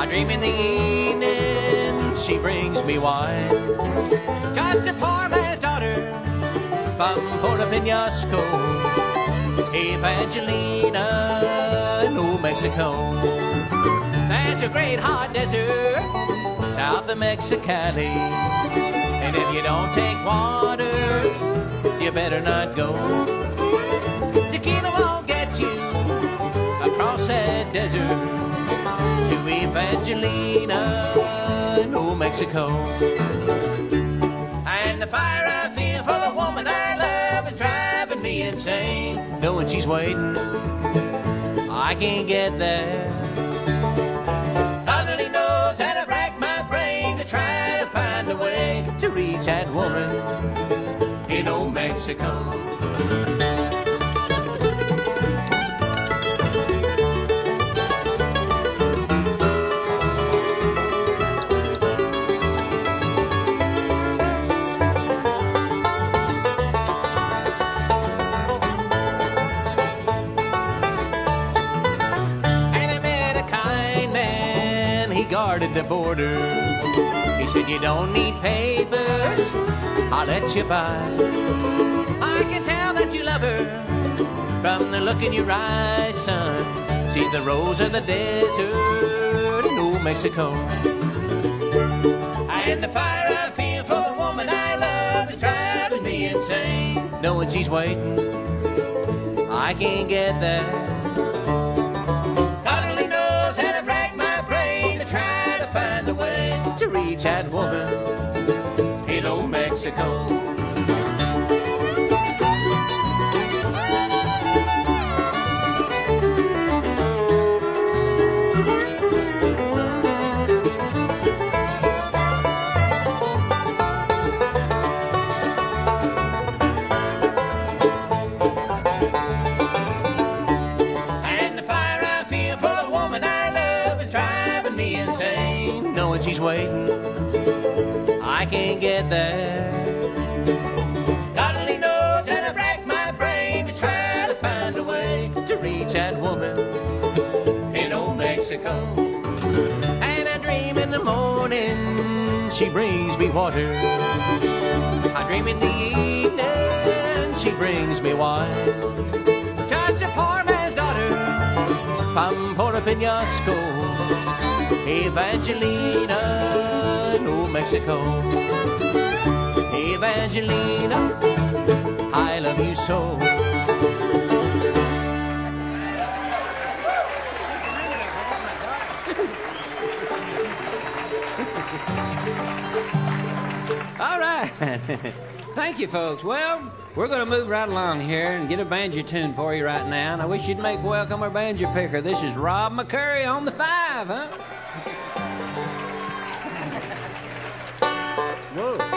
I dream in the evening, she brings me wine. Just a poor man's daughter from Puerto Penasco, Evangelina, New Mexico. There's a great hot desert south of Mexicali, and if you don't take water, you better not go. Tequila won't get you across that desert to Evangelina, New Mexico. And the fire I feel for the woman I love is driving me insane. Knowing she's waiting, I can't get there. God only knows how to rack my brain to try to find a way to reach that woman in old Mexico. Guarded the border. He said, you don't need papers, I'll let you by. I can tell that you love her from the look in your eyes, son. She's the rose of the desert in New Mexico. And the fire I feel for the woman I love is driving me insane. Knowing she's waiting, I can't get there. Try to find a way to reach that woman in old Mexico. And the fire I feel for the woman I love is driving me insane. Knowing she's waiting, I can't get there. God only knows how to rack my brain to try to find a way to reach that woman in old Mexico. And I dream in the morning, she brings me water. I dream in the evening, she brings me wine. Just a poor man's daughter from Puerto Penasco, Evangelina, New Mexico. Evangelina, I love you so. All right. Thank you, folks. Well, we're going to move right along here and get a banjo tune for you right now. And I wish you'd make welcome our banjo picker. This is Rob McCurry on the 5, huh? Whoa.